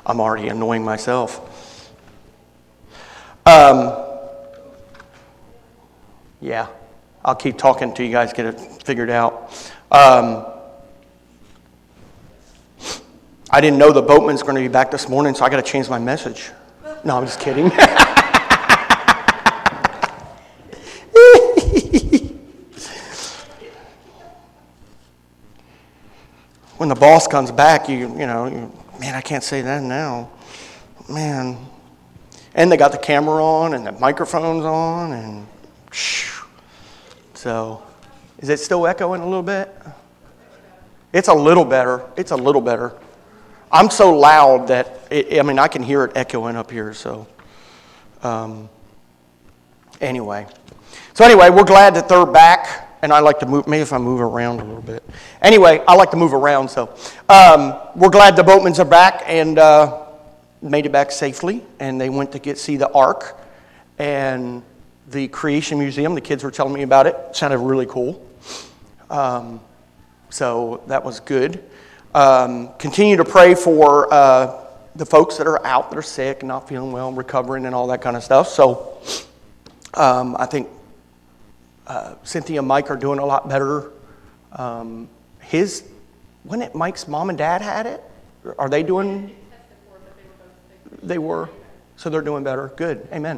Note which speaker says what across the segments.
Speaker 1: I'm already annoying myself. Yeah, I'll keep talking until you guys get it figured out. I didn't know the boatman's going to be back this morning, so I got to change my message. No, I'm just kidding. When the boss comes back, man, I can't say that now. Man. And they got the camera on and the microphone's on, and so is it still echoing a little bit? It's a little better. It's a little better. I'm so loud that, I can hear it echoing up here, so anyway. So anyway, we're glad that they're back, and I like to move, maybe if I move around a little bit. Anyway, I like to move around, so we're glad the Boatmans are back and made it back safely, and they went to see the Ark and the Creation Museum. The kids were telling me about it. It sounded really cool. So that was good. Continue to pray for the folks that are out, that are sick and not feeling well, recovering and all that kind of stuff. So I think Cynthia and Mike are doing a lot better. Wasn't it Mike's mom and dad had it? Are they doing? They were. So they're doing better. Good. Amen.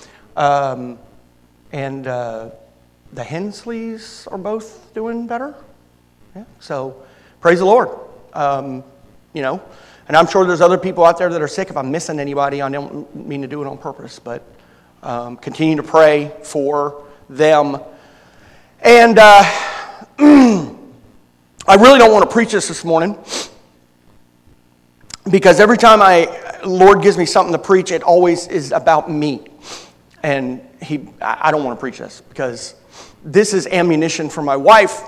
Speaker 1: And the Hensleys are both doing better. Yeah. So praise the Lord. And I'm sure there's other people out there that are sick. If I'm missing anybody, I don't mean to do it on purpose, but continue to pray for them. And I really don't want to preach this morning, because every time Lord gives me something to preach, it always is about me. And I don't want to preach this, because this is ammunition for my wife,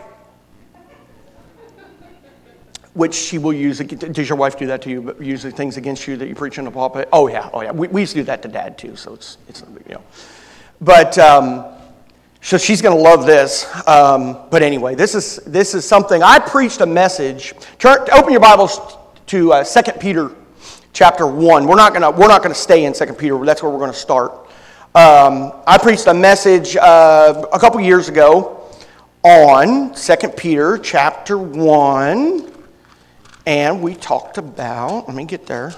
Speaker 1: which she will use. Does your wife do that to you? But usually things against you that you preach in the pulpit? Oh yeah. We used to do that to Dad too, so it's no big deal. But so she's going to love this. But anyway, this is something. I preached a message. Open your Bibles to 2 Peter chapter 1. We're not going to stay in 2 Peter. That's where we're going to start. I preached a message a couple years ago on 2 Peter chapter 1. And we talked about, let me get there.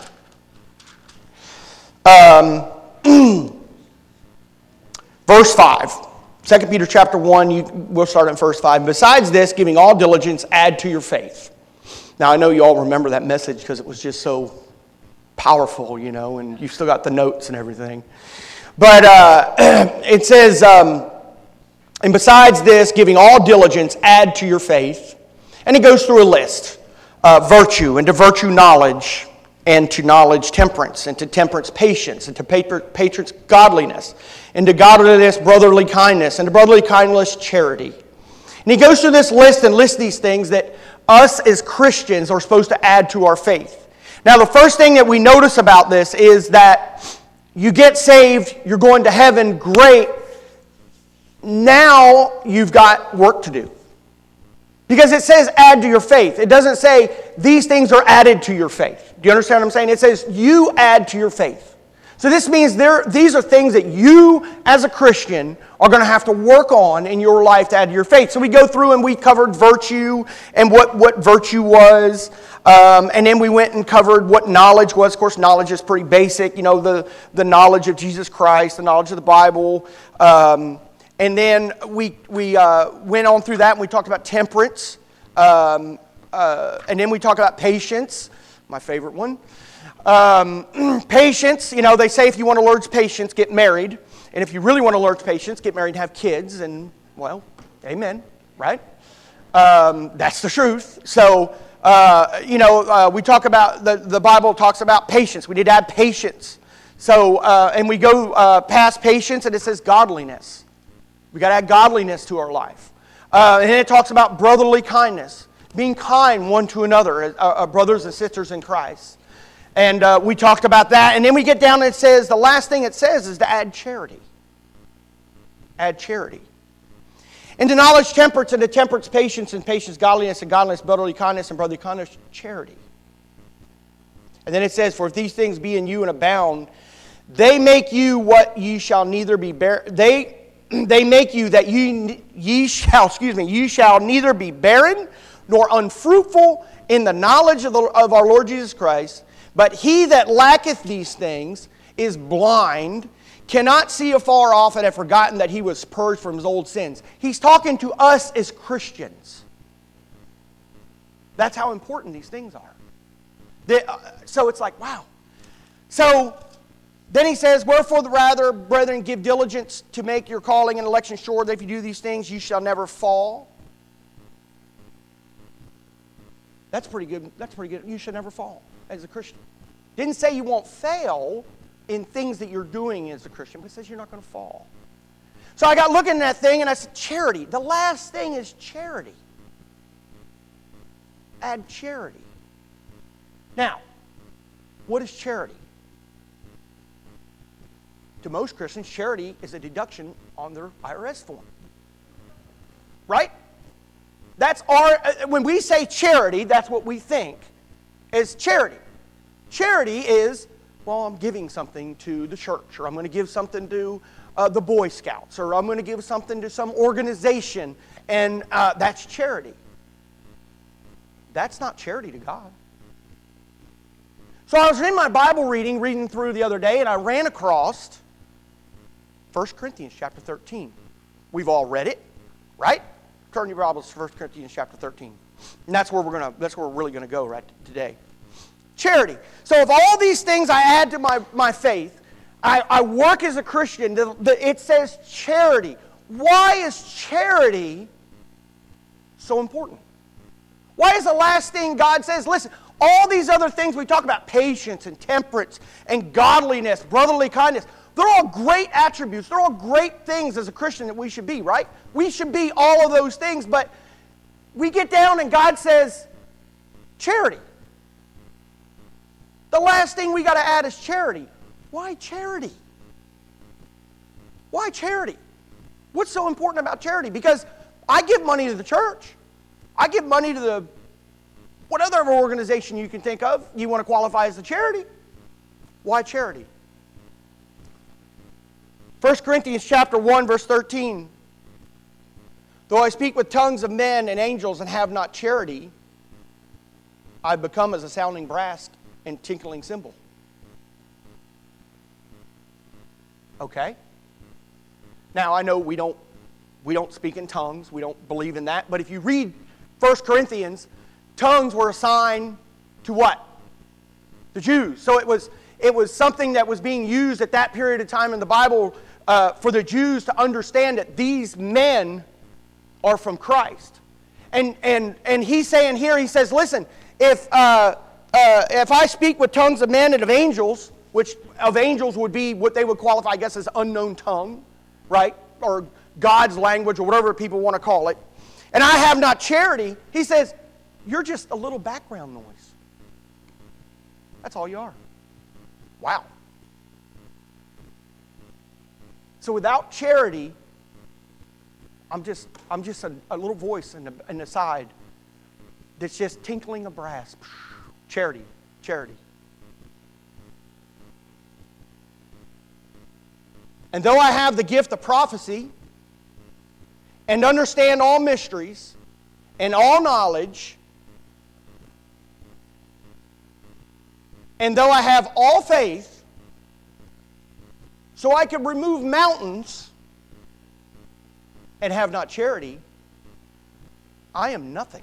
Speaker 1: Verse 5. 2 Peter chapter 1, we'll start at verse 5. Besides this, giving all diligence, add to your faith. Now, I know you all remember that message because it was just so powerful, and you've still got the notes and everything. But it says, and besides this, giving all diligence, add to your faith. And it goes through a list. Virtue, and to virtue knowledge, and to knowledge temperance, and to temperance patience, and to patience godliness, and to godliness brotherly kindness, and to brotherly kindness charity. And he goes through this list and lists these things that us as Christians are supposed to add to our faith. Now, the first thing that we notice about this is that you get saved, you're going to heaven, great. Now you've got work to do. Because it says add to your faith. It doesn't say these things are added to your faith. Do you understand what I'm saying? It says you add to your faith. So this means these are things that you as a Christian are going to have to work on in your life to add to your faith. So we go through and we covered virtue and what virtue was. And then we went and covered what knowledge was. Of course, knowledge is pretty basic. The knowledge of Jesus Christ, the knowledge of the Bible. And then we went on through that and we talked about temperance. And then we talked about patience, my favorite one. Patience, they say if you want to learn patience, get married. And if you really want to learn patience, get married and have kids. And, well, amen, right? That's the truth. So, we talk about, the Bible talks about patience. We need to have patience. So, and we go past patience and it says godliness. We got to add godliness to our life. And then it talks about brotherly kindness, being kind one to another, brothers and sisters in Christ. And we talked about that. And then we get down and it says, the last thing it says is to add charity. Add charity. And to knowledge temperance, and to temperance patience, and patience godliness, and godliness brotherly kindness, and brotherly kindness charity. And then it says, for if these things be in you and abound, they make you what ye shall neither be they make you that ye shall neither be barren nor unfruitful in the knowledge of our Lord Jesus Christ. But he that lacketh these things is blind, cannot see afar off, and have forgotten that he was purged from his old sins. He's talking to us as Christians. That's how important these things are. So it's like, wow. So then he says, wherefore rather, brethren, give diligence to make your calling and election sure, that if you do these things, you shall never fall. That's pretty good. That's pretty good. You should never fall as a Christian. Didn't say you won't fail in things that you're doing as a Christian, but it says you're not going to fall. So I got looking at that thing and I said, charity. The last thing is charity. Add charity. Now, what is charity? To most Christians, charity is a deduction on their IRS form. Right? That's when we say charity, that's what we think is charity. Charity is, well, I'm giving something to the church, or I'm going to give something to the Boy Scouts, or I'm going to give something to some organization, and that's charity. That's not charity to God. So I was in my Bible reading through the other day, and I ran across 1 Corinthians chapter 13. We've all read it, right? Turn your Bibles to 1 Corinthians chapter 13. And that's where we're really going to go right today. Charity. So if all these things I add to my faith, I work as a Christian, it says charity. Why is charity so important? Why is the last thing God says, listen, all these other things we talk about, patience and temperance and godliness, brotherly kindness, they're all great attributes. They're all great things as a Christian that we should be, right? We should be all of those things, but we get down and God says, charity. The last thing we got to add is charity. Why charity? Why charity? What's so important about charity? Because I give money to the church. I give money to what other organization you can think of you want to qualify as a charity. Why charity? 1 Corinthians chapter 1, verse 13. Though I speak with tongues of men and angels and have not charity, I become as a sounding brass and tinkling cymbal. Okay? Now I know we don't speak in tongues. We don't believe in that. But if you read 1 Corinthians, tongues were assigned to what? The Jews. So it was something that was being used at that period of time in the Bible for the Jews to understand that these men are from Christ. And he's saying here, he says, listen, if I speak with tongues of men and of angels, which of angels would be what they would qualify, I guess, as unknown tongue, right? Or God's language, or whatever people want to call it, and I have not charity, he says, you're just a little background noise. That's all you are. Wow. So without charity, I'm just a little voice in the side that's just tinkling a brass. Charity, charity. And though I have the gift of prophecy and understand all mysteries and all knowledge, and though I have all faith, so I can remove mountains and have not charity, I am nothing.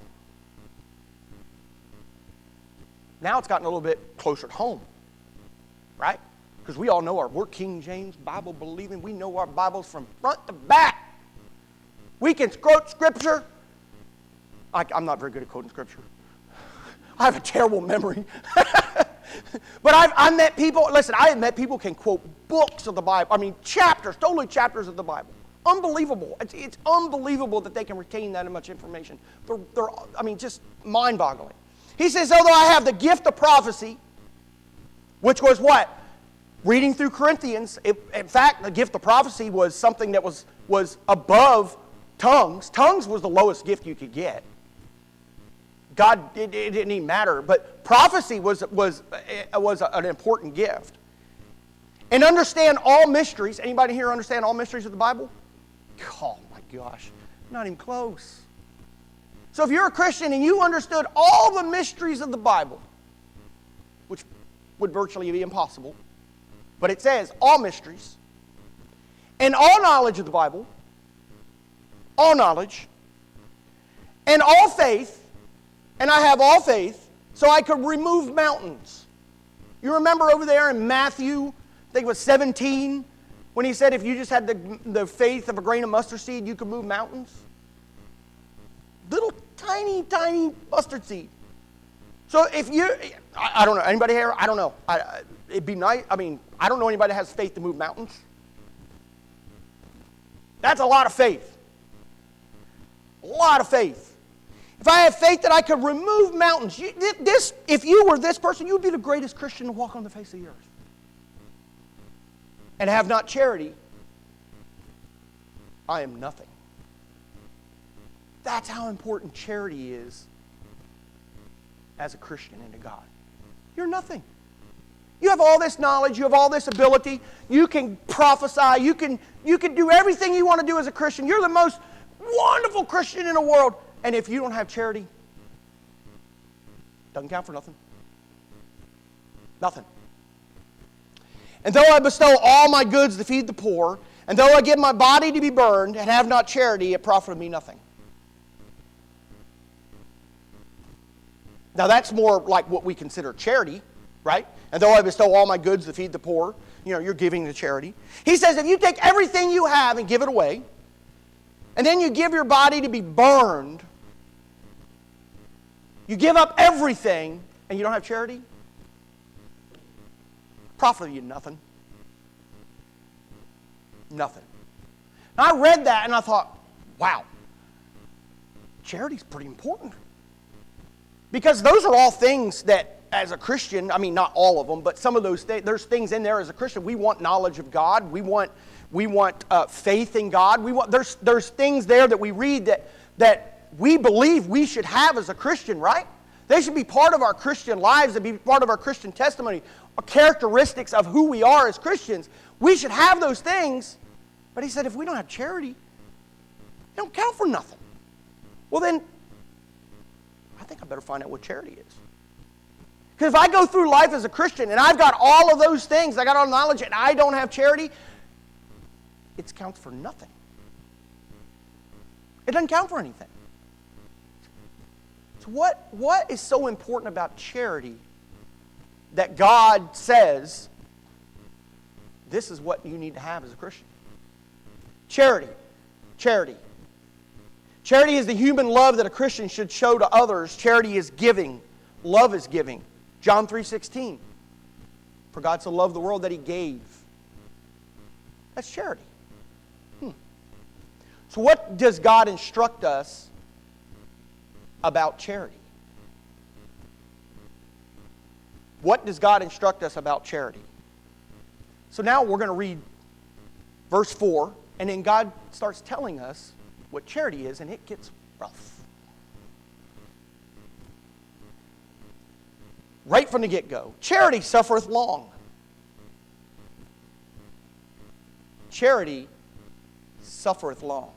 Speaker 1: Now it's gotten a little bit closer to home, right? Because we all know we're King James Bible believing. We know our Bibles from front to back. We can quote Scripture. I'm not very good at quoting Scripture. I have a terrible memory. But I've met people, listen, I have met people who can quote books of the Bible. I mean, chapters, totally chapters of the Bible. Unbelievable. It's unbelievable that they can retain that much information. They're just mind-boggling. He says, although I have the gift of prophecy, which was what? Reading through Corinthians, in fact, the gift of prophecy was something that was above tongues. Tongues was the lowest gift you could get. God, it didn't even matter. But prophecy was an important gift. And understand all mysteries. Anybody here understand all mysteries of the Bible? Oh my gosh, not even close. So if you're a Christian and you understood all the mysteries of the Bible, which would virtually be impossible, but it says all mysteries, and all knowledge of the Bible, all knowledge, and all faith, and I have all faith, so I could remove mountains. You remember over there in Matthew, I think it was 17, when he said if you just had the faith of a grain of mustard seed, you could move mountains? Little tiny, tiny mustard seed. So if you, I don't know, anybody here? I don't know. It'd be nice. I mean, I don't know anybody that has faith to move mountains. That's a lot of faith. A lot of faith. If I have faith that I could remove mountains, if you were this person, you would be the greatest Christian to walk on the face of the earth. And have not charity, I am nothing. That's how important charity is as a Christian and to God. You're nothing. You have all this knowledge, you have all this ability, you can prophesy, you can do everything you want to do as a Christian. You're the most wonderful Christian in the world. And if you don't have charity, doesn't count for nothing. Nothing. And though I bestow all my goods to feed the poor, and though I give my body to be burned, and have not charity, it profiteth me nothing. Now that's more like what we consider charity, right? And though I bestow all my goods to feed the poor, you're giving to charity. He says if you take everything you have and give it away, and then you give your body to be burned, you give up everything, and you don't have charity, profit you nothing. Nothing. Now I read that and I thought, wow, charity's pretty important. Because those are all things that, as a Christian, I mean, not all of them, but some of those things, there's things in there as a Christian. We want knowledge of God. We want faith in God. There's things there that we read that we believe we should have as a Christian, right? They should be part of our Christian lives and be part of our Christian testimony, characteristics of who we are as Christians. We should have those things. But he said, if we don't have charity, they don't count for nothing. Well then, I think I better find out what charity is. Because if I go through life as a Christian and I've got all of those things, I got all the knowledge, and I don't have charity, it counts for nothing. It doesn't count for anything. So what is so important about charity that God says this is what you need to have as a Christian? Charity. Charity. Charity is the human love that a Christian should show to others. Charity is giving. Love is giving. John 3:16. For God so loved the world that He gave. That's charity. So what does God instruct us about charity? What does God instruct us about charity? So now we're going to read verse 4, and then God starts telling us what charity is, and it gets rough. Right from the get-go. Charity suffereth long. Charity suffereth long.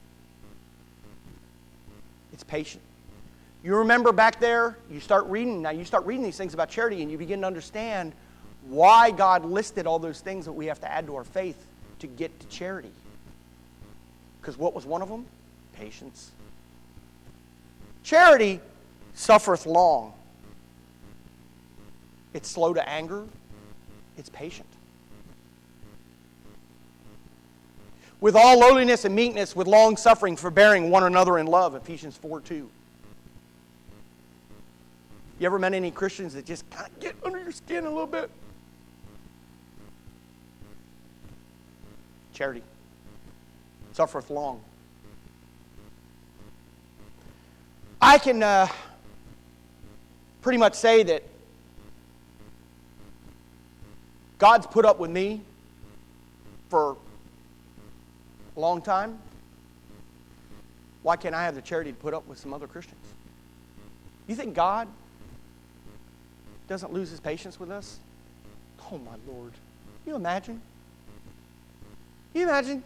Speaker 1: It's patient. You remember back there, you start reading these things about charity, and you begin to understand why God listed all those things that we have to add to our faith to get to charity. Because what was one of them? Patience. Charity suffereth long. It's slow to anger. It's patient. With all lowliness and meekness, with long suffering, forbearing one another in love, Ephesians 4:2. You ever met any Christians that just kind of get under your skin a little bit? Charity suffereth long. I can pretty much say that God's put up with me for a long time. Why can't I have the charity to put up with some other Christians? You think God doesn't lose his patience with us? Oh, my Lord. Can you imagine? Can you imagine?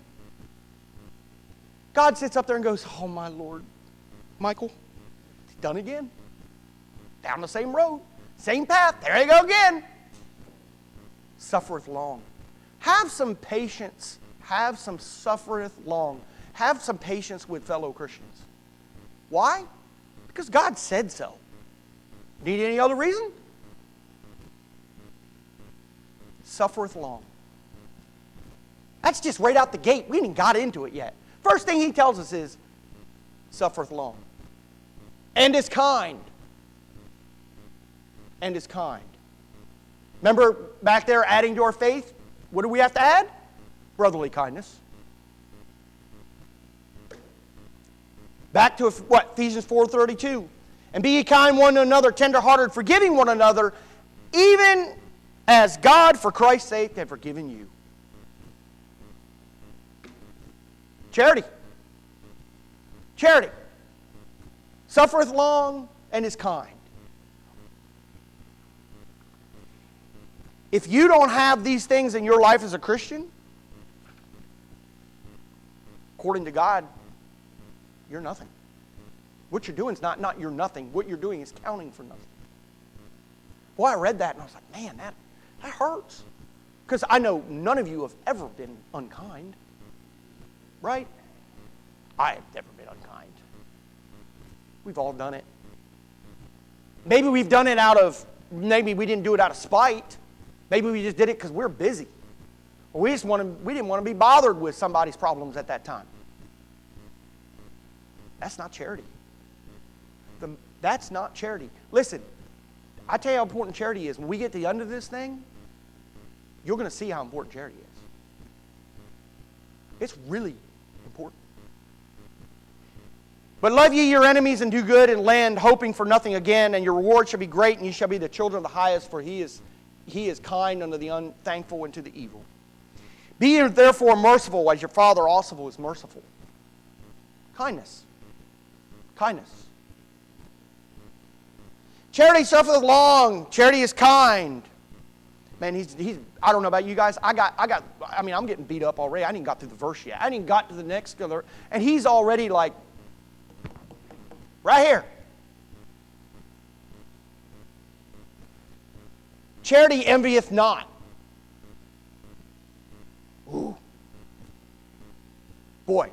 Speaker 1: God sits up there and goes, oh, my Lord. Michael, he's done again. Down the same road. Same path. There you go again. Suffereth long. Have some patience. Have some suffereth long. Have some patience with fellow Christians. Why? Because God said so. Need any other reason? Suffereth long. That's just right out the gate. We ain't got into it yet. First thing he tells us is, suffereth long. And is kind. And is kind. Remember back there adding to our faith? What do we have to add? Brotherly kindness. Back to what? Ephesians 4:32. And be ye kind one to another, tenderhearted, forgiving one another, even as God for Christ's sake hath forgiven you. Charity. Charity. Suffereth long and is kind. If you don't have these things in your life as a Christian, according to God, you're nothing. What you're doing is not you're nothing. What you're doing is counting for nothing. Boy, I read that and I was like, man, that hurts. Because I know none of you have ever been unkind. Right? I have never been unkind. We've all done it. Maybe we've done it maybe we didn't do it out of spite. Maybe we just did it because we're busy. Or we didn't want to be bothered with somebody's problems at that time. That's not charity. That's not charity. Listen, I tell you how important charity is. When we get to the end of this thing, you're going to see how important charity is. It's really important. But love ye your enemies and do good and lend, hoping for nothing again, and your reward shall be great, and ye shall be the children of the highest, for he is kind unto the unthankful and to the evil. Be ye therefore merciful, as your Father also is merciful. Kindness. Kindness. Charity suffereth long. Charity is kind. Man, he's I don't know about you guys. I'm getting beat up already. I ain't even got through the verse yet. I ain't even got to the next killer. And he's already like, right here. Charity envieth not. Ooh. Boy.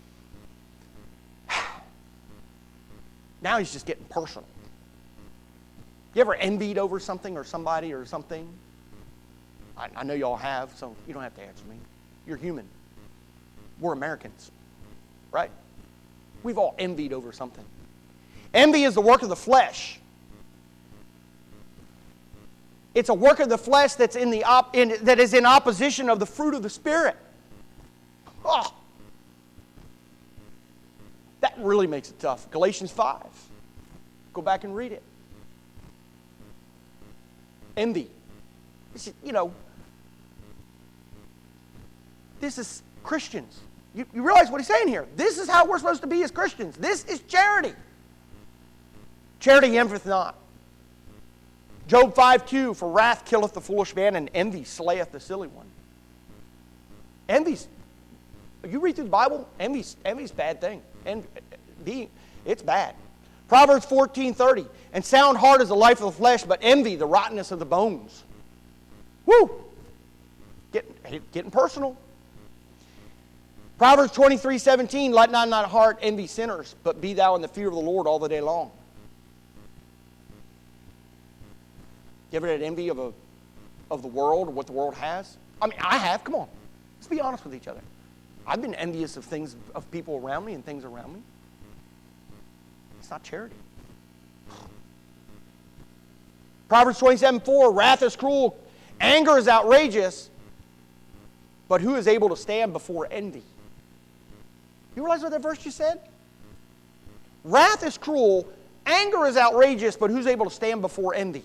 Speaker 1: Now he's just getting personal. You ever envied over something or somebody or something? I know y'all have, so you don't have to answer me. You're human. We're Americans, right? We've all envied over something. Envy is the work of the flesh. It's a work of the flesh that is in opposition of the fruit of the Spirit. Oh, that really makes it tough. Galatians 5. Go back and read it. Envy. It's, this is Christians. You realize what he's saying here. This is how we're supposed to be as Christians. This is charity. Charity envieth not. Job 5:2, for wrath killeth the foolish man, and envy slayeth the silly one. Envy's, you read through the Bible, envy's a bad thing. It's bad. Proverbs 14:30, and sound heart is the life of the flesh, but envy the rottenness of the bones. Woo! Getting personal. Proverbs 23:17, let not thy heart envy sinners, but be thou in the fear of the Lord all the day long. You ever had envy of the world or what the world has? I mean, I have. Come on. Let's be honest with each other. I've been envious of things, of people around me and things around me. It's not charity. Proverbs 27:4, wrath is cruel, anger is outrageous, but who is able to stand before envy? You realize what that verse just said? Wrath is cruel, anger is outrageous, but who's able to stand before envy?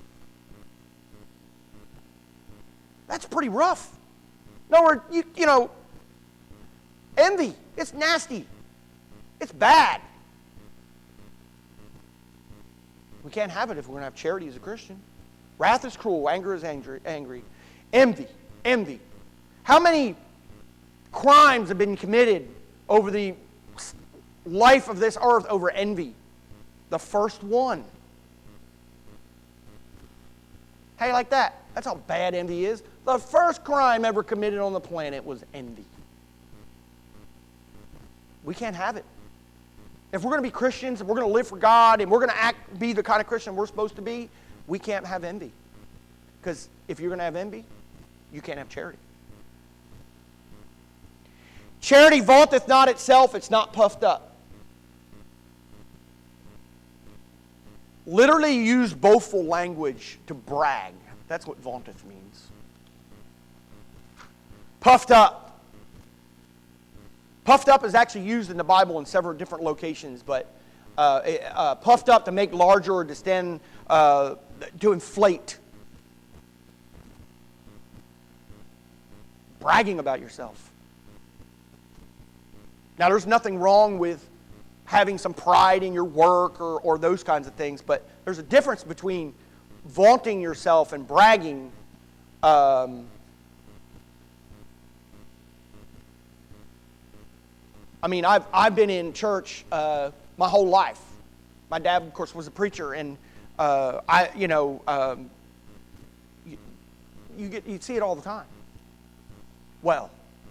Speaker 1: That's pretty rough. In other words, envy, it's nasty. It's bad. We can't have it if we're going to have charity as a Christian. Wrath is cruel. Anger is angry. Envy. How many crimes have been committed over the life of this earth over envy? The first one. How you like that? That's how bad envy is. The first crime ever committed on the planet was envy. We can't have it. If we're going to be Christians, if we're going to live for God, and we're going to be the kind of Christian we're supposed to be, we can't have envy. Because if you're going to have envy, you can't have charity. Charity vaunteth not itself, it's not puffed up. Literally used boastful language to brag. That's what vaunteth means. Puffed up. Puffed up is actually used in the Bible in several different locations, but puffed up to make larger or distend, to inflate. Bragging about yourself. Now, there's nothing wrong with having some pride in your work or those kinds of things, but there's a difference between vaunting yourself and bragging. I've been in church my whole life. My dad, of course, was a preacher, and you see it all the time. Well,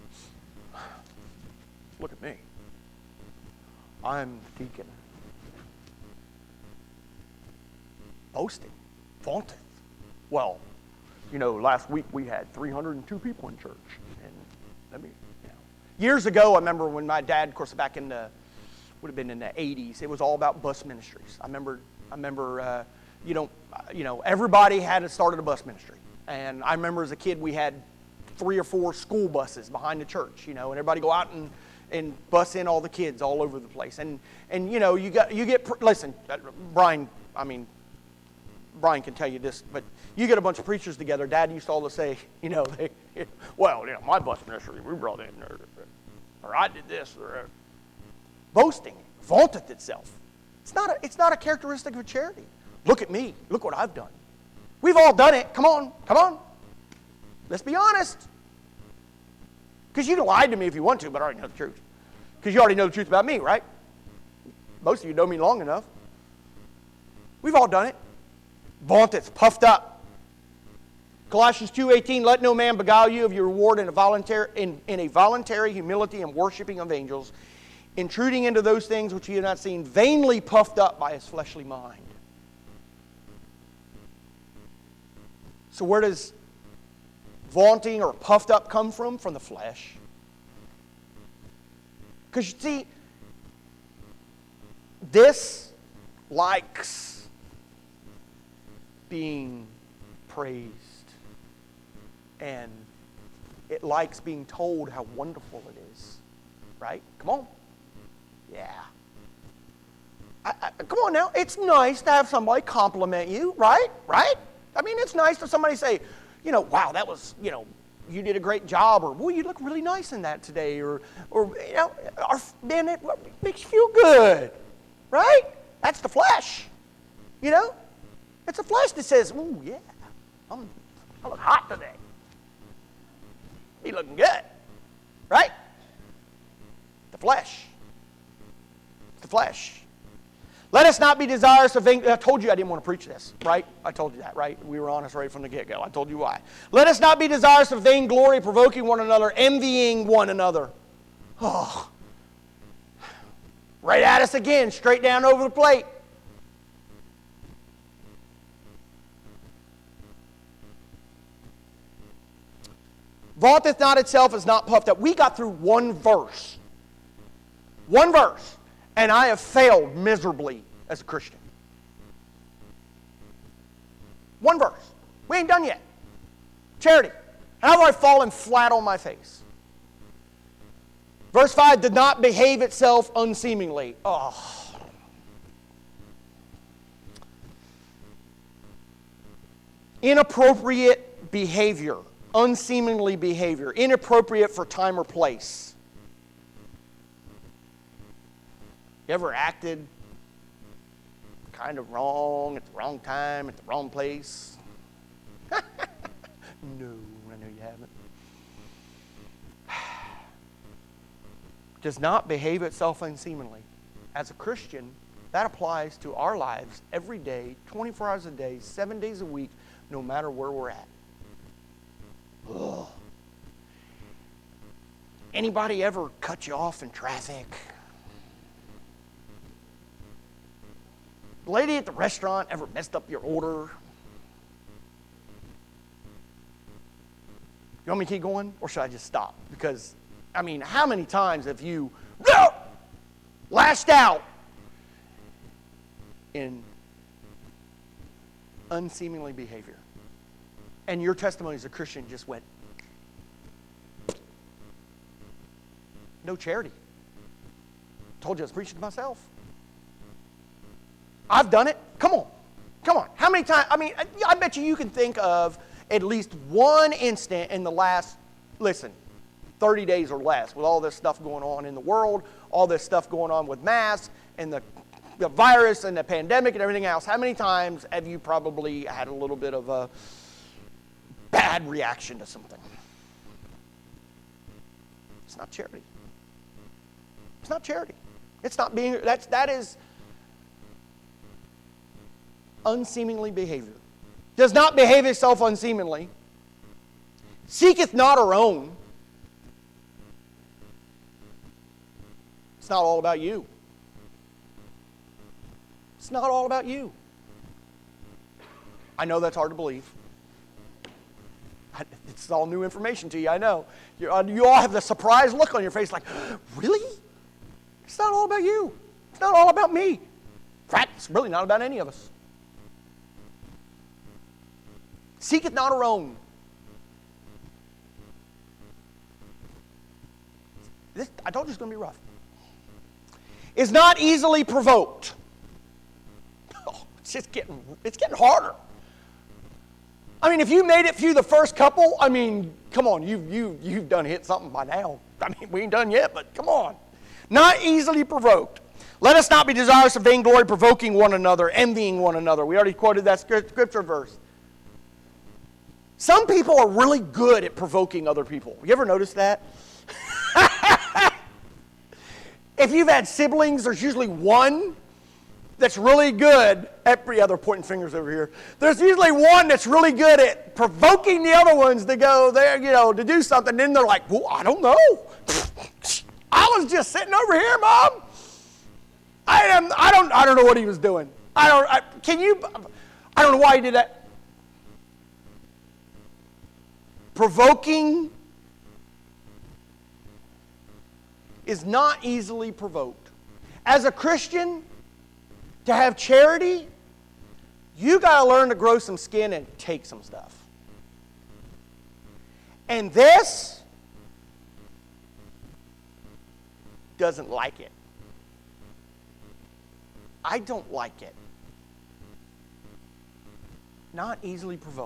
Speaker 1: look at me. I'm deacon. Boasting, vaunted. Well, last week we had 302 people in church, and years ago, I remember when my dad, of course, back in would have been in the 80s, it was all about bus ministries. I remember, everybody had started a bus ministry, and I remember as a kid we had 3 or 4 school buses behind the church, and everybody go out and bus in all the kids all over the place, and listen, Brian can tell you this, but you get a bunch of preachers together. Dad used to always say, my bus ministry, we brought in, or I did this, or boasting, vaunteth itself. It's not a characteristic of a charity. Look at me. Look what I've done. We've all done it. Come on. Let's be honest. Because you can lie to me if you want to, but I already know the truth. Because you already know the truth about me, right? Most of you know me long enough. We've all done it. Vaunteth, puffed up. Colossians 2:18, let no man beguile you of your reward in a voluntary humility and worshiping of angels, intruding into those things which he had not seen, vainly puffed up by his fleshly mind. So where does vaunting or puffed up come from? From the flesh. Because you see, this likes being praised. And it likes being told how wonderful it is. Right? Come on. Yeah. Come on now. It's nice to have somebody compliment you, right? Right? It's nice for somebody to say, wow, that was, you did a great job, or, boy, you look really nice in that today, or man, it makes you feel good, right? That's the flesh, It's the flesh that says, ooh, yeah, I look hot today. You looking good, right? The flesh. The flesh. Let us not be desirous of vain. I told you I didn't want to preach this, right? I told you that, right? We were honest right from the get-go. I told you why. Let us not be desirous of vainglory, provoking one another, envying one another. Oh. Right at us again, straight down over the plate. Vaunteth not itself, is not puffed up. We got through one verse. One verse. And I have failed miserably as a Christian. One verse. We ain't done yet. Charity. How have I fallen flat on my face? Verse 5, did not behave itself unseemingly. Oh. Inappropriate behavior. Unseemingly behavior. Inappropriate for time or place. You ever acted kind of wrong at the wrong time, at the wrong place? No, I know you haven't. Does not behave itself unseemly. As a Christian, that applies to our lives every day, 24 hours a day, 7 days a week, no matter where we're at. Ugh. Anybody ever cut you off in traffic? The lady at the restaurant ever messed up your order? You want me to keep going, or should I just stop? Because, I mean, how many times have you lashed out in unseemly behavior? And your testimony as a Christian just went, no charity. Told you I was preaching to myself. I've done it. Come on. Come on. How many times? I mean, I bet you can think of at least one instant in the last, 30 days or less, with all this stuff going on in the world, all this stuff going on with masks and the virus and the pandemic and everything else. How many times have you probably had a little bit of a bad reaction to something? It's not charity. It's not charity. It's not being, that is unseemly behavior. Does not behave itself unseemly. Seeketh not her own. It's not all about you. It's not all about you. I know that's hard to believe. It's all new information to you, I know. You all have the surprised look on your face like, really? It's not all about you. It's not all about me. In fact, it's really not about any of us. Seeketh not her own. I told you it's going to be rough. Is not easily provoked. Oh, it's getting harder. I mean, if you made it through the first couple, I mean, come on, you've done hit something by now. I mean, we ain't done yet, but come on. Not easily provoked. Let us not be desirous of vainglory, provoking one another, envying one another. We already quoted that scripture verse. Some people are really good at provoking other people. You ever notice that? If you've had siblings, there's usually one that's really good at, yeah, they're pointing fingers over here. There's usually one that's really good at provoking the other ones to go there, to do something. Then they're like, well, I don't know. I was just sitting over here, Mom. I don't know what he was doing. I don't know why he did that. Provoking is not easily provoked. As a Christian, to have charity, you got to learn to grow some skin and take some stuff. And this doesn't like it. I don't like it. Not easily provoked.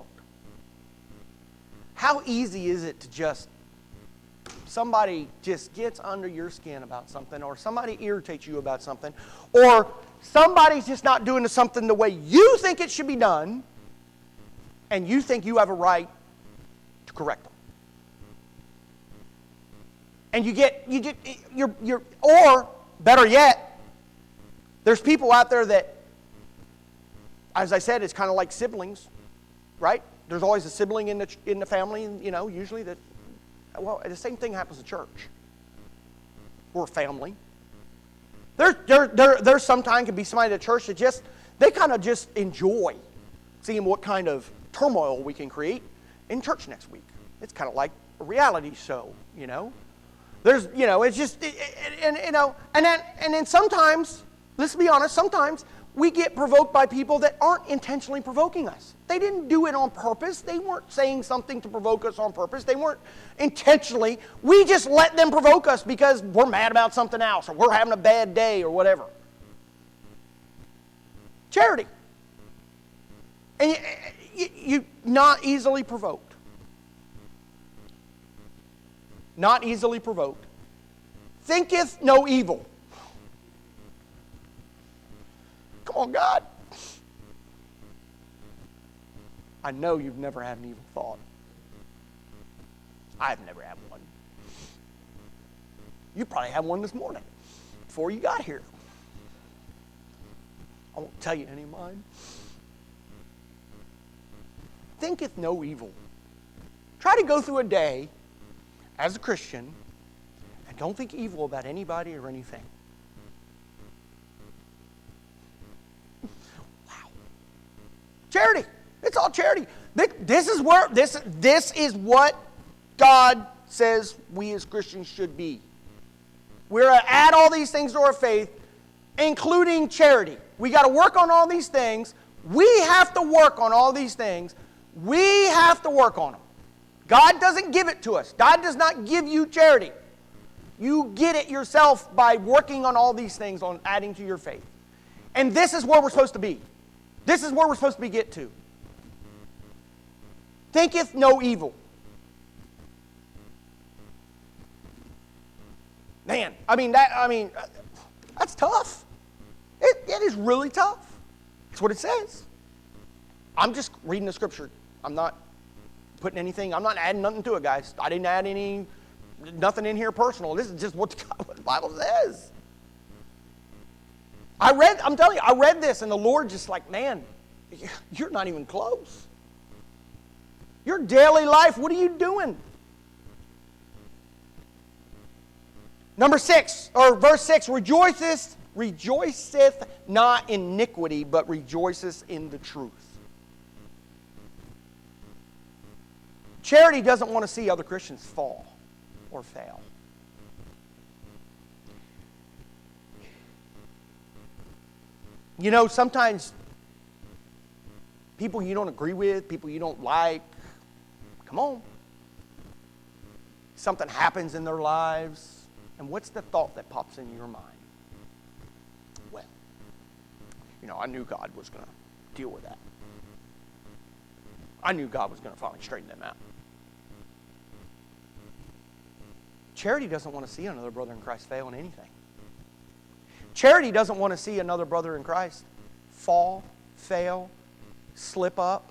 Speaker 1: How easy is it to somebody just gets under your skin about something, or somebody irritates you about something, or somebody's just not doing something the way you think it should be done, and you think you have a right to correct them. And you're, or better yet, there's people out there that, as I said, it's kind of like siblings, right? There's always a sibling in the family, usually that. Well, the same thing happens at church. We're a family. There sometimes can be somebody at church that they kind of just enjoy seeing what kind of turmoil we can create in church next week. It's kind of like a reality show, There's, it's just, and then sometimes, let's be honest, sometimes we get provoked by people that aren't intentionally provoking us. They didn't do it on purpose. They weren't saying something to provoke us on purpose. They weren't intentionally. We just let them provoke us because we're mad about something else, or we're having a bad day, or whatever. Charity. And you not easily provoked. Not easily provoked. Thinketh no evil. Come on, God. I know you've never had an evil thought. I've never had one. You probably had one this morning before you got here. I won't tell you any of mine. Thinketh no evil. Try to go through a day as a Christian and don't think evil about anybody or anything. Wow. Charity. It's all charity. This is what God says we as Christians should be. We're to add all these things to our faith, including charity. We got to work on all these things. We have to work on all these things. We have to work on them. God doesn't give it to us. God does not give you charity. You get it yourself by working on all these things, on adding to your faith. And this is where we're supposed to be. This is where we're supposed to be get to. Thinketh no evil. Man, that's tough. It is really tough. That's what it says. I'm just reading the scripture. I'm not putting anything, I'm not adding nothing to it, guys. I didn't add nothing in here personal. This is just what the Bible says. I'm telling you, I read this and the Lord just like, man, you're not even close. Your daily life, what are you doing? Number 6, or verse 6, rejoiceth not in iniquity, but rejoiceth in the truth. Charity doesn't want to see other Christians fall or fail. You know, sometimes people you don't agree with, people you don't like, come on. Something happens in their lives, and what's the thought that pops in your mind? Well, I knew God was going to deal with that. I knew God was going to finally straighten them out. Charity doesn't want to see another brother in Christ fail in anything. Charity doesn't want to see another brother in Christ fall, fail, slip up.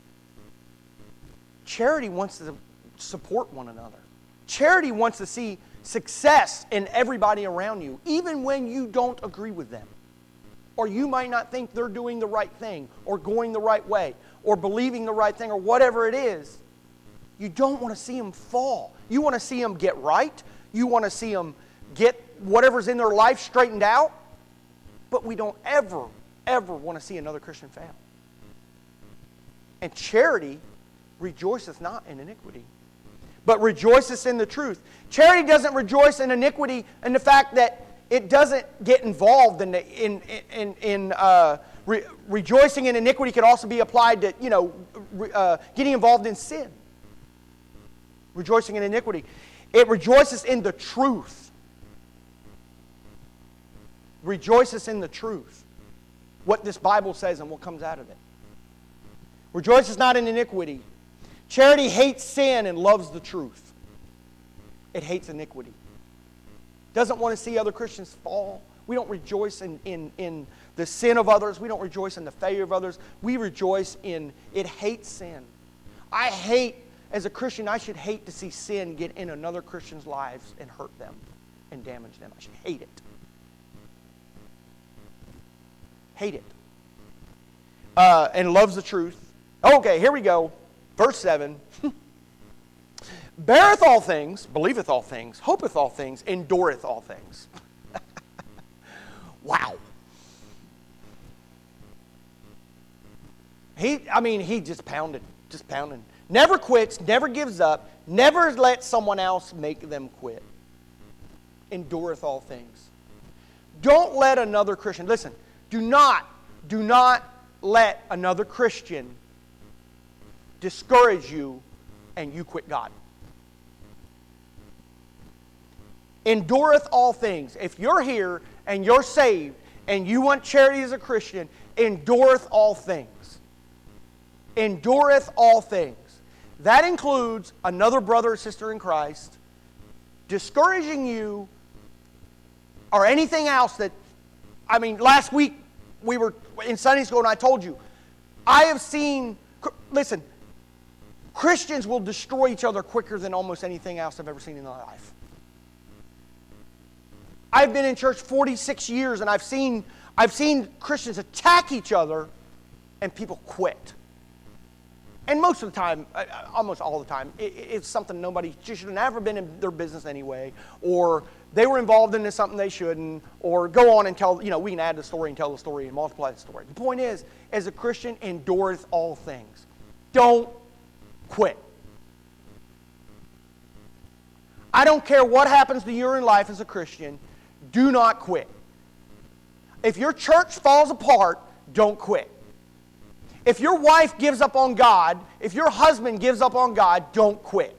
Speaker 1: Charity wants to support one another. Charity wants to see success in everybody around you, even when you don't agree with them. Or you might not think they're doing the right thing, or going the right way, or believing the right thing, or whatever it is. You don't want to see them fall. You want to see them get right. You want to see them get whatever's in their life straightened out. But we don't ever want to see another Christian fail. And charity rejoiceth not in iniquity, but rejoiceth in the truth. Charity doesn't rejoice in iniquity and the fact that it doesn't get involved in rejoicing in iniquity can also be applied to, getting involved in sin. Rejoicing in iniquity. It rejoices in the truth. Rejoices in the truth. What this Bible says and what comes out of it. Rejoices not in iniquity. Charity hates sin and loves the truth. It hates iniquity. Doesn't want to see other Christians fall. We don't rejoice in the sin of others. We don't rejoice in the failure of others. We rejoice in, it hates sin. As a Christian, I should hate to see sin get in another Christian's lives and hurt them and damage them. I should hate it. Hate it. And loves the truth. Okay, here we go. Verse 7. Beareth all things, believeth all things, hopeth all things, endureth all things. Wow. He just pounded. Never quits, never gives up, never lets someone else make them quit. Endureth all things. Don't let another Christian, listen, do not let another Christian discourage you and you quit God. Endureth all things. If you're here and you're saved and you want charity as a Christian, endureth all things. Endureth all things. That includes another brother or sister in Christ discouraging you or anything else that, last week we were in Sunday school and I told you, I have seen Listen, Christians will destroy each other quicker than almost anything else I've ever seen in my life. I've been in church 46 years and I've seen Christians attack each other and people quit. And most of the time, almost all the time, it's something nobody should have never been in their business anyway, or they were involved in something they shouldn't, or go on and tell, we can add the story and tell the story and multiply the story. The point is, as a Christian, endureth all things. Don't quit. I don't care what happens to you in life as a Christian, do not quit. If your church falls apart, don't quit. If your wife gives up on God, if your husband gives up on God, don't quit.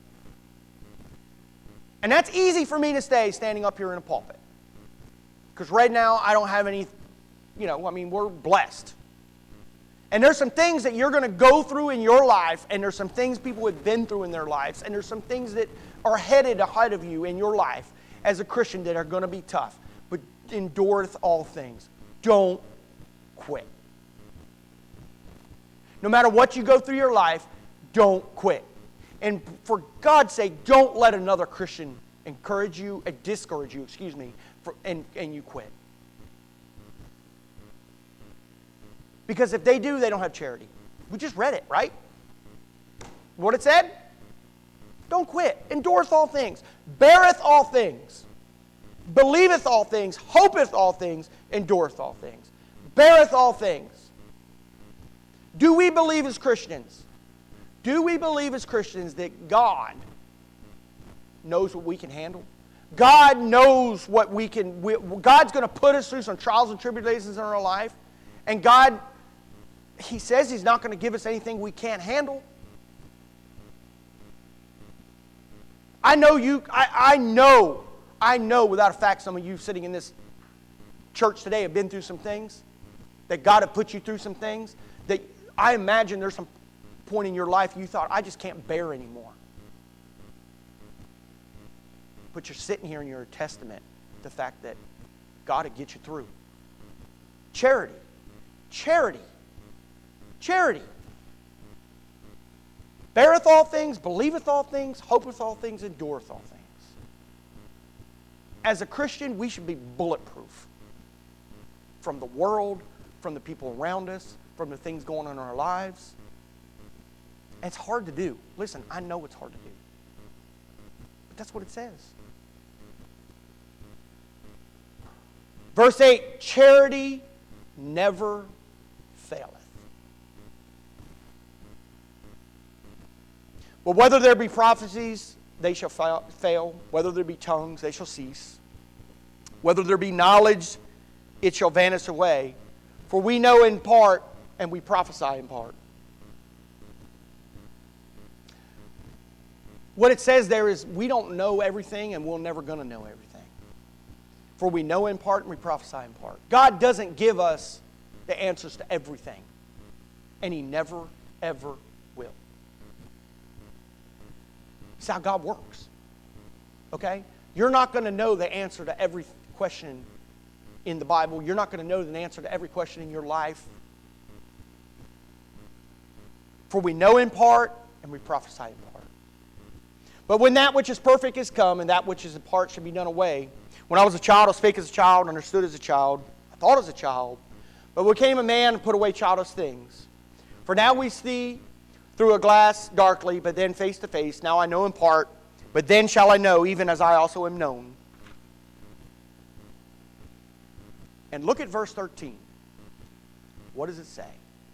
Speaker 1: And that's easy for me to say standing up here in a pulpit. Because right now I don't have any, we're blessed. And there's some things that you're going to go through in your life, and there's some things people have been through in their lives, and there's some things that are headed ahead of you in your life as a Christian that are going to be tough. But endureth all things. Don't quit. No matter what you go through your life, don't quit. And for God's sake, don't let another Christian discourage you, and you quit. Because if they do, they don't have charity. We just read it, right? What it said? Don't quit. Endureth all things. Beareth all things. Believeth all things. Hopeth all things. Endureth all things. Beareth all things. Do we believe as Christians? Do we believe as Christians that God knows what we can handle? God knows what we can... God's going to put us through some trials and tribulations in our life. And God, He says He's not going to give us anything we can't handle. I know without a fact some of you sitting in this church today have been through some things. That God had put you through some things. That I imagine there's some point in your life you thought, I just can't bear anymore. But you're sitting here and you're a testament to the fact that God will get you through. Charity. Charity. Charity. Beareth all things, believeth all things, hopeth all things, endureth all things. As a Christian, we should be bulletproof. From the world, from the people around us, from the things going on in our lives. It's hard to do. Listen, I know it's hard to do. But that's what it says. Verse 8, charity never faileth. But whether there be prophecies, they shall fail. Whether there be tongues, they shall cease. Whether there be knowledge, it shall vanish away. For we know in part, and we prophesy in part. What it says there is we don't know everything and we're never going to know everything. For we know in part and we prophesy in part. God doesn't give us the answers to everything. And He never, ever will. It's how God works. Okay? You're not going to know the answer to every question in the Bible. You're not going to know the answer to every question in your life. For we know in part and we prophesy in part. But when that which is perfect is come, and that which is in part should be done away. When I was a child, I spake as a child, understood as a child, I thought as a child, but became a man and put away childish things. For now we see through a glass darkly, but then face to face. Now I know in part, but then shall I know, even as I also am known. And look at verse 13. What does it say?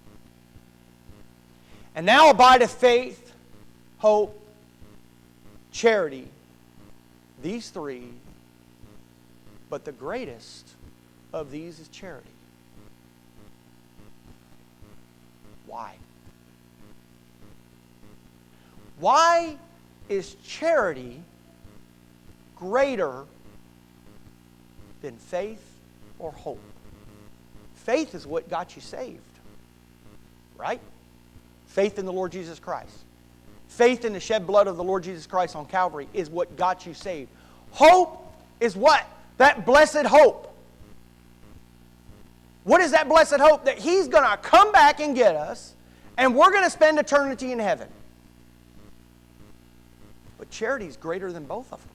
Speaker 1: And now abideth faith, hope, charity, these three, but the greatest of these is charity. Why? Why is charity greater than faith or hope? Faith is what got you saved, right? Faith in the Lord Jesus Christ. Faith in the shed blood of the Lord Jesus Christ on Calvary is what got you saved. Hope is what? That blessed hope. What is that blessed hope? That He's going to come back and get us, And we're going to spend eternity in heaven. But charity is greater than both of them.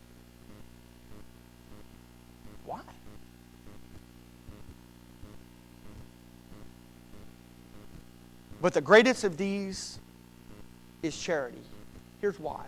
Speaker 1: Why? But the greatest of these is charity. Here's why.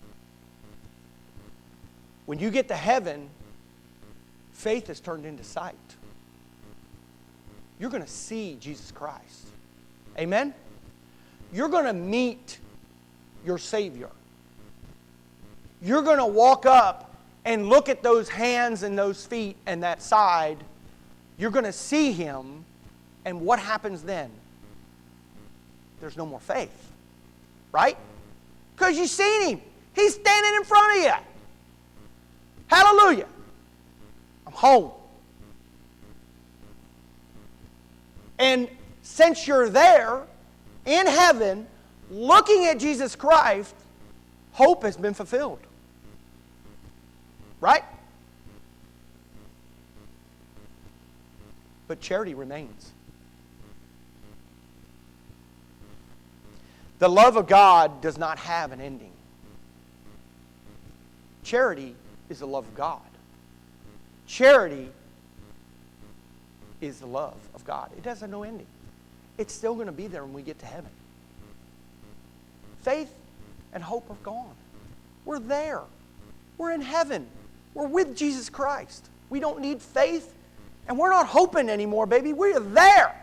Speaker 1: When you get to heaven, faith is turned into sight. You're going to see Jesus Christ. Amen? You're going to meet your Savior. You're going to walk up and look at those hands and those feet and that side. You're going to see Him. And what happens then? There's no more faith. Right? Because you've seen Him. He's standing in front of you. Hallelujah. I'm home. And since you're there, in heaven, looking at Jesus Christ, hope has been fulfilled. Right? But charity remains. The love of God does not have an ending. Charity is the love of God. Charity is the love of God. It has no ending. It's still going to be there when we get to heaven. Faith and hope are gone. We're there. We're in heaven. We're with Jesus Christ. We don't need faith, and we're not hoping anymore, baby. We're there.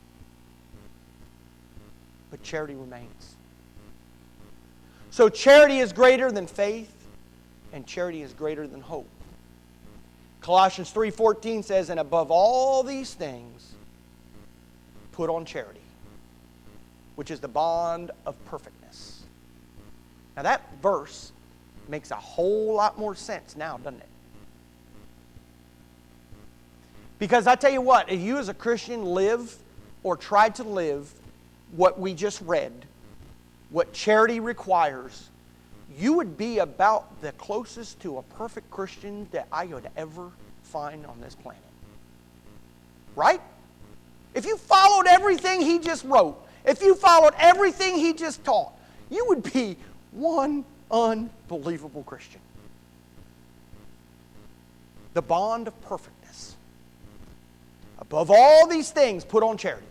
Speaker 1: But charity remains. So charity is greater than faith, and charity is greater than hope. Colossians 3:14 says, and above all these things, put on charity, which is the bond of perfectness. Now that verse makes a whole lot more sense now, doesn't it? Because I tell you what, if you as a Christian live or try to live what we just read, what charity requires, you would be about the closest to a perfect Christian that I would ever find on this planet. Right? If you followed everything he just wrote, if you followed everything he just taught, you would be one unbelievable Christian. The bond of perfectness. Above all these things, put on charity.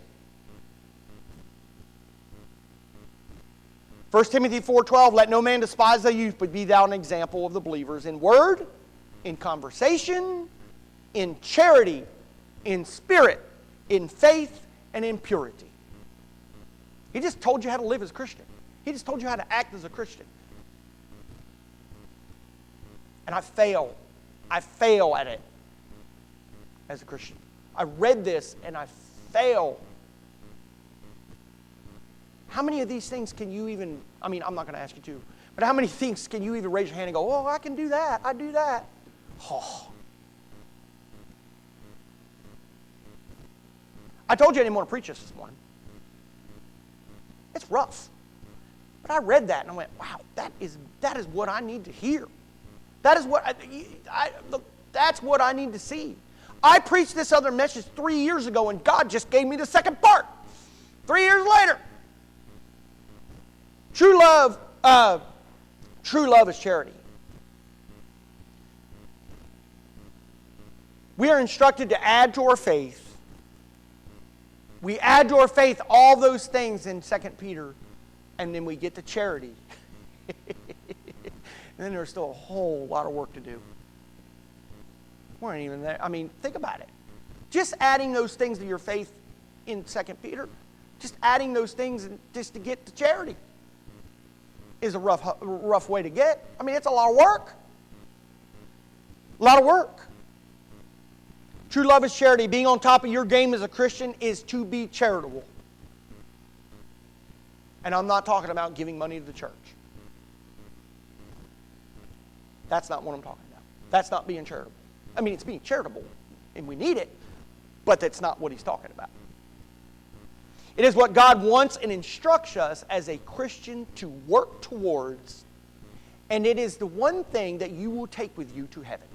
Speaker 1: 1 Timothy 4:12, let no man despise thy youth, but be thou an example of the believers in word, in conversation, in charity, in spirit, in faith, and in purity. He just told you how to live as a Christian. He just told you how to act as a Christian. And I fail at it as a Christian. I read this and I fail. How many of these things can you even, I'm not going to ask you to, but how many things can you even raise your hand and go, oh, I can do that, I do that. Oh. I told you I didn't want to preach this morning. It's rough. But I read that and I went, wow, that is what I need to hear. That is what that's what I need to see. I preached this other message 3 years ago and God just gave me the second part. 3 years later. True love is charity. We are instructed to add to our faith. We add to our faith all those things in 2 Peter, and then we get to charity. And then there's still a whole lot of work to do. We aren't even there. Think about it. Just adding those things to your faith in 2 Peter, just adding those things just to get to charity is a rough way to get. It's a lot of work. A lot of work. True love is charity. Being on top of your game as a Christian is to be charitable. And I'm not talking about giving money to the church. That's not what I'm talking about. That's not being charitable. It's being charitable, and we need it, but that's not what he's talking about. It is what God wants and instructs us as a Christian to work towards, and it is the one thing that you will take with you to heaven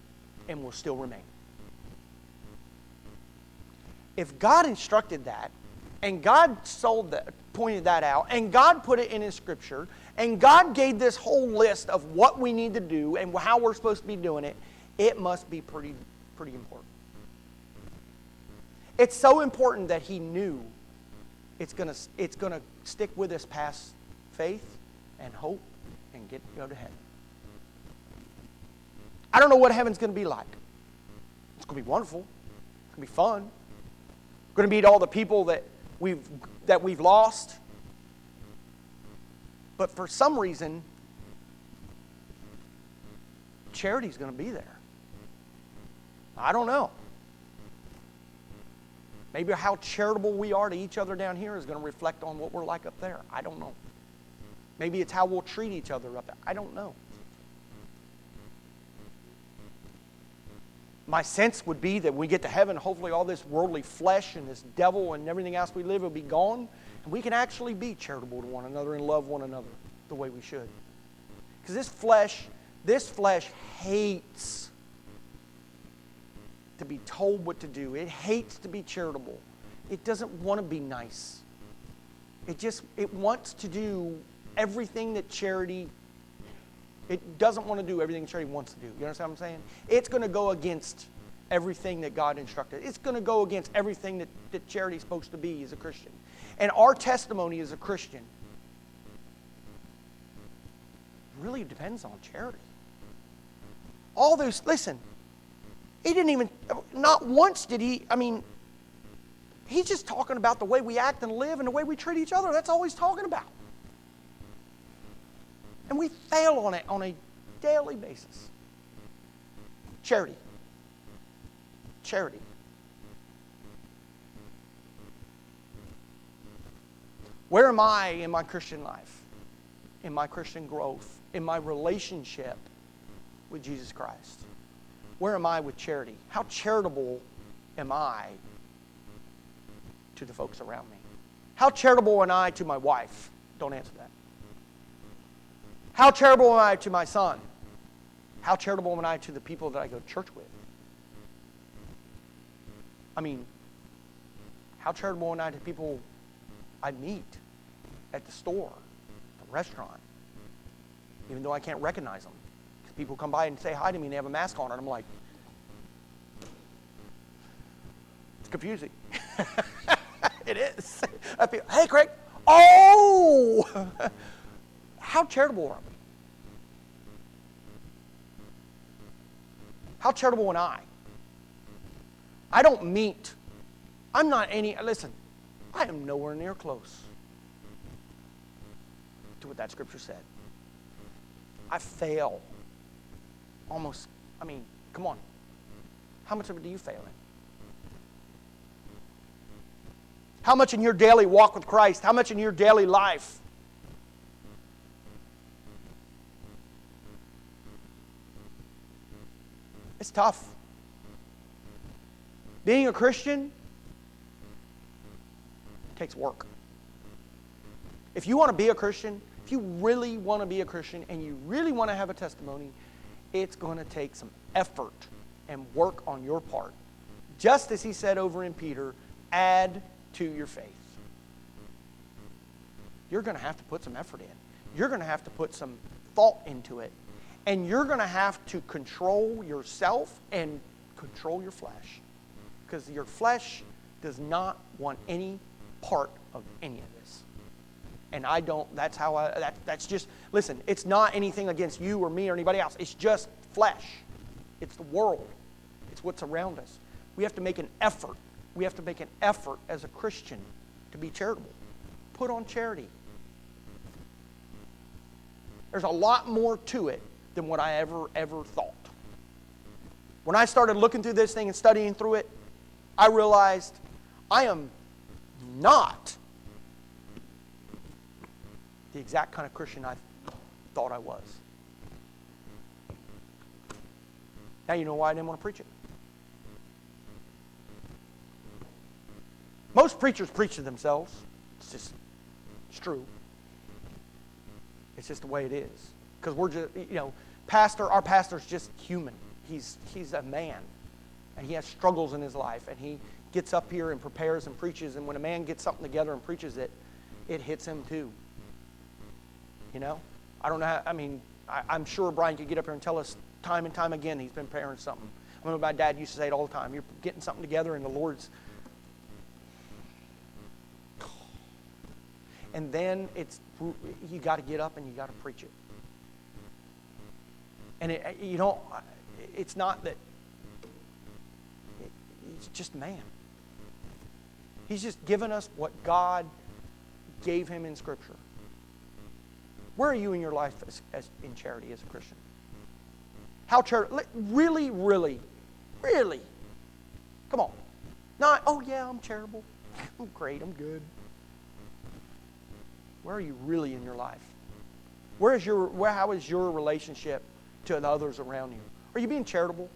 Speaker 1: and will still remain. If God instructed that, And God pointed that out, and God put it in His Scripture, and God gave this whole list of what we need to do and how we're supposed to be doing it. It must be pretty important. It's so important that He knew it's gonna stick with us past faith and hope and go to heaven. I don't know what heaven's going to be like. It's going to be wonderful. It's going to be fun. We're going to meet all the people that we've lost. But for some reason, charity's going to be there. I don't know. Maybe how charitable we are to each other down here is going to reflect on what we're like up there. I don't know. Maybe it's how we'll treat each other up there. I don't know. My sense would be that when we get to heaven, hopefully all this worldly flesh and this devil and everything else we live will be gone. And we can actually be charitable to one another and love one another the way we should. Because this flesh hates to be told what to do. It hates to be charitable. It doesn't want to be nice. It wants to do everything that charity. It doesn't want to do everything charity wants to do. You understand what I'm saying? It's going to go against everything that God instructed. It's going to go against everything that charity is supposed to be as a Christian. And our testimony as a Christian really depends on charity. All those, listen, he didn't even, not once did he, he's just talking about the way we act and live and the way we treat each other. That's all he's talking about. And we fail on it on a daily basis. Charity. Charity. Where am I in my Christian life? In my Christian growth? In my relationship with Jesus Christ? Where am I with charity? How charitable am I to the folks around me? How charitable am I to my wife? Don't answer that. How charitable am I to my son? How charitable am I to the people that I go to church with? How charitable am I to people I meet at the store, the restaurant, even though I can't recognize them? Because people come by and say hi to me and they have a mask on, and I'm like, it's confusing. It is. I feel, hey, Craig. Oh! How charitable are we? How charitable am I? Listen, I am nowhere near close to what that scripture said. I fail. Almost, come on. How much of it do you fail in? How much in your daily walk with Christ? How much in your daily life? It's tough. Being a Christian takes work. If you want to be a Christian, if you really want to be a Christian and you really want to have a testimony, it's going to take some effort and work on your part. Just as he said over in Peter, add to your faith. You're going to have to put some effort in. You're going to have to put some thought into it. And you're going to have to control yourself and control your flesh. Because your flesh does not want any part of any of this. And I don't, that's just, listen, it's not anything against you or me or anybody else. It's just flesh. It's the world. It's what's around us. We have to make an effort. We have to make an effort as a Christian to be charitable. Put on charity. There's a lot more to it than what I ever thought. When I started looking through this thing and studying through it, I realized I am not the exact kind of Christian I thought I was. Now you know why I didn't want to preach it. Most preachers preach to themselves. It's true. It's just the way it is. Because we're just, our pastor's just human. He's a man. And he has struggles in his life. And he gets up here and prepares and preaches, and when a man gets something together and preaches it, it hits him too. You know? I don't know how, I'm sure Brian could get up here and tell us time and time again he's been preparing something. I remember my dad used to say it all the time. You're getting something together and the Lord's... And then you got to get up and you got to preach it. And it's not that... It's just man. He's just given us what God gave him in Scripture. Where are you in your life as in charity as a Christian? How charitable? Really, really, really. Come on. Not, oh yeah, I'm charitable. I'm great, I'm good. Where are you really in your life? How is your relationship to the others around you? Are you being charitable?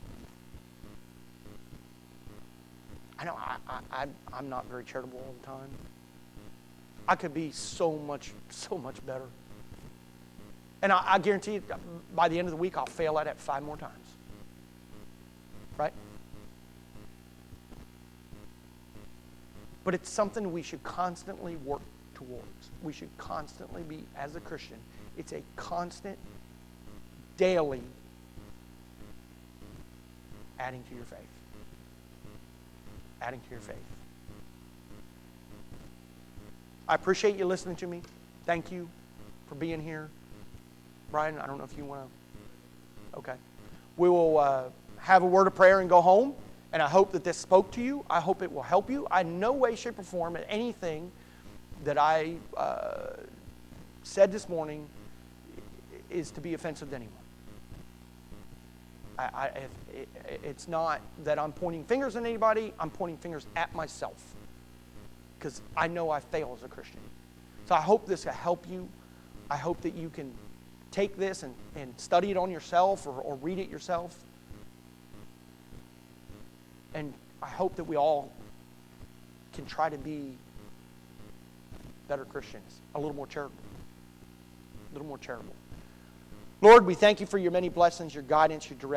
Speaker 1: I know I'm not very charitable all the time. I could be so much better. And I guarantee you, by the end of the week, I'll fail at it 5 more times. Right? But it's something we should constantly work towards. We should constantly be, as a Christian, it's a constant, daily adding to your faith. Adding to your faith. I appreciate you listening to me. Thank you for being here. Brian, I don't know if you want to... Okay. We will have a word of prayer and go home. And I hope that this spoke to you. I hope it will help you. I in no way, shape, or form at anything that I said this morning is to be offensive to anyone. It's not that I'm pointing fingers at anybody. I'm pointing fingers at myself. Because I know I fail as a Christian. So I hope this will help you. I hope that you can take this and study it on yourself or read it yourself. And I hope that we all can try to be better Christians, a little more charitable. A little more charitable. Lord, we thank you for your many blessings, your guidance, your direction.